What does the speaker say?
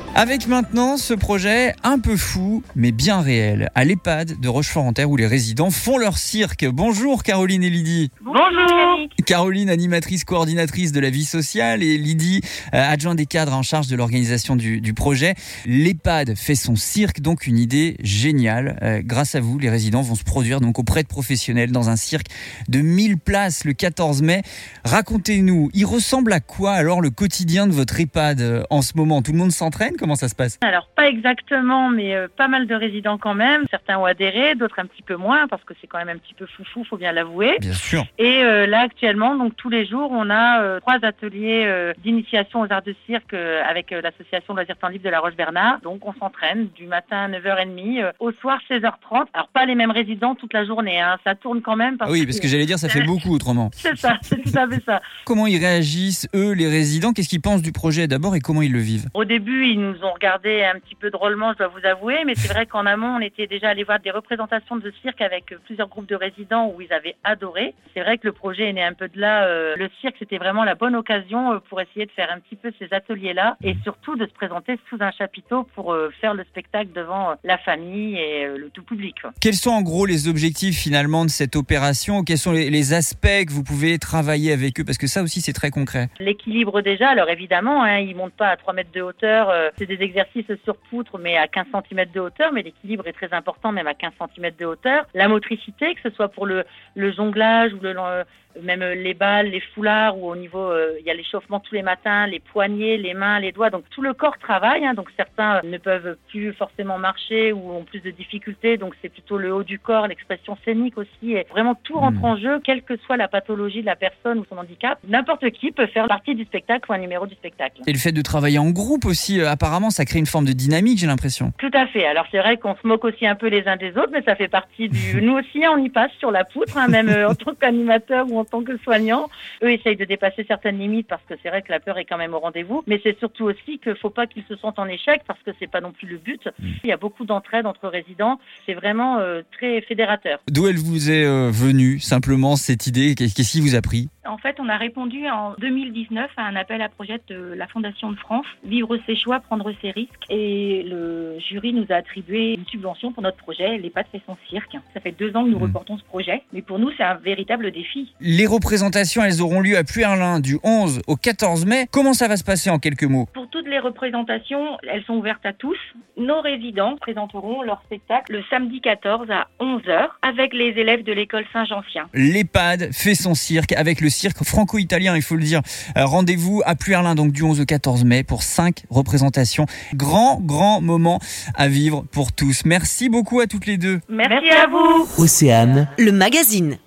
Avec maintenant ce projet un peu fou, mais bien réel, à l'EHPAD de Rochefort-en-Terre où les résidents font leur cirque. Bonjour Caroline et Lydie. Bonjour. Caroline, animatrice coordinatrice de la vie sociale, et Lydie, adjoint des cadres en charge de l'organisation du projet. L'EHPAD fait son cirque, donc une idée géniale. Grâce à vous, les résidents vont se produire donc auprès de professionnels dans un cirque de 1000 places le 14 mai. Racontez-nous, il ressemble à quoi alors le quotidien de votre EHPAD en ce moment? Tout le monde s'entraîne? Comment ça se passe? Alors pas exactement, mais pas mal de résidents quand même. Certains ont adhéré, d'autres un petit peu moins, parce que c'est quand même un petit peu foufou, faut bien l'avouer. Bien sûr. Et là actuellement, donc tous les jours, on a 3 ateliers d'initiation aux arts de cirque avec l'association Loisirs Temps Libre de la Roche-Bernard. Donc on s'entraîne du matin à 9h30, au soir 16h30. Alors pas les mêmes résidents toute la journée, hein. Ça tourne quand même. Oui, parce que j'allais dire, ça fait beaucoup autrement. C'est ça, c'est tout à fait ça. Comment ils réagissent, eux, les résidents? Qu'est-ce qu'ils pensent du projet d'abord et comment ils le vivent? Au début, ils nous ont regardé un petit peu drôlement, je dois vous avouer, mais c'est vrai qu'en amont, on était déjà allé voir des représentations de cirque avec plusieurs groupes de résidents où ils avaient adoré. C'est vrai que le projet est né un peu de là. Le cirque, c'était vraiment la bonne occasion pour essayer de faire un petit peu ces ateliers-là et surtout de se présenter sous un chapiteau pour faire le spectacle devant la famille et le tout public. Quels sont en gros les objectifs finalement de cette opération? Quels sont les aspects que vous pouvez travailler avec eux? Parce que ça aussi, c'est très concret. L'équilibre déjà, alors évidemment, ils montent pas à 3 mètres de hauteur. C'est des exercices sur poutre, mais à 15 cm de hauteur. Mais l'équilibre est très important, même à 15 cm de hauteur. La motricité, que ce soit pour le jonglage ou même les balles, les foulards, ou au niveau, il y a l'échauffement tous les matins, les poignets, les mains, les doigts. Donc tout le corps travaille. Donc certains ne peuvent plus forcément marcher ou ont plus de difficultés. Donc c'est plutôt le haut du corps, l'expression scénique aussi. Et vraiment tout rentre en jeu, quelle que soit la pathologie de la personne ou son handicap. N'importe qui peut faire partie du spectacle ou un numéro du spectacle. Et le fait de travailler en groupe aussi, apparemment, ça crée une forme de dynamique, j'ai l'impression. Tout à fait. Alors c'est vrai qu'on se moque aussi un peu les uns des autres, mais ça fait partie du... Nous aussi, on y passe sur la poutre, même en tant qu'animateur ou en tant que soignant. Eux essayent de dépasser certaines limites parce que c'est vrai que la peur est quand même au rendez-vous. Mais c'est surtout aussi qu'il ne faut pas qu'ils se sentent en échec parce que c'est pas non plus le but. Il y a beaucoup d'entraide entre résidents. C'est vraiment très fédérateur. D'où elle vous est venue, simplement, cette idée? Qu'est-ce qui vous a pris? En fait, on a répondu en 2019 à un appel à projet de la Fondation de France, Vivre ses choix, prendre ses risques. Et le jury nous a attribué une subvention pour notre projet, l'EHPAD fait son cirque. Ça fait 2 ans que nous reportons ce projet, mais pour nous, c'est un véritable défi. Les représentations, elles auront lieu à Puerlin du 11 au 14 mai. Comment ça va se passer en quelques mots? Pour toutes les représentations, elles sont ouvertes à tous. Nos résidents présenteront leur spectacle le samedi 14 à 11h avec les élèves de l'école Saint-Jean-Sien. L'EHPAD fait son cirque avec le cirque franco-italien, il faut le dire. Rendez-vous à Puerlin, donc du 11 au 14 mai pour 5 représentations. Grand moment à vivre pour tous. Merci beaucoup à toutes les deux. Merci à vous. Océane, le magazine.